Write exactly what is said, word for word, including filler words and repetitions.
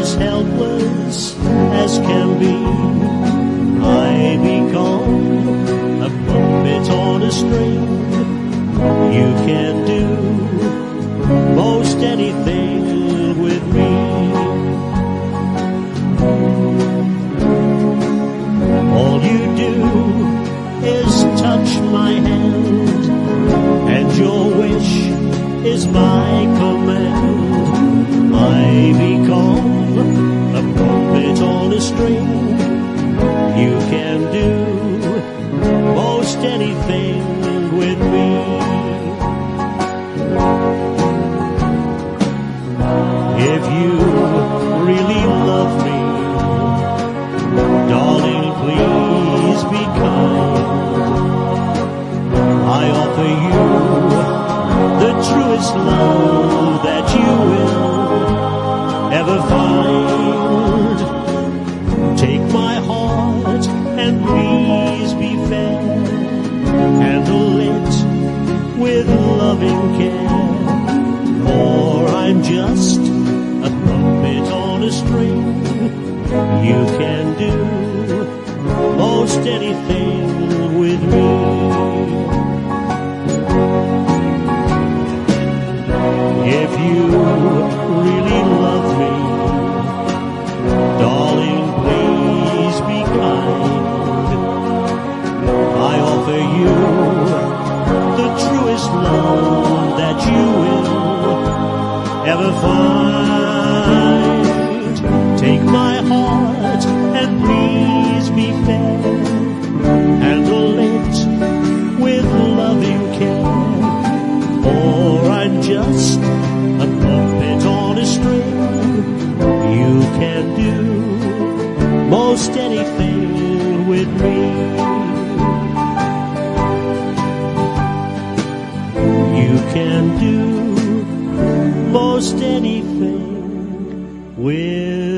as helpless as can be. I become a puppet on a string. You can do most anything with me. All you do is touch my hand, and your wish is my command. I become a puppet on a string. You can do most anything with me. If you really love me, darling, please be kind. I offer you the truest love that you will ever find. Take my heart and please be fair. Handle it with loving care. For I'm just a puppet on a string. You can do most anything with me. If you really love me, darling, please be kind. I offer you the truest love that you will ever find. Take my heart and please be fair. Handle it with loving care. For I'm just a puppet on a string. You can do most anything with me. You can do most anything with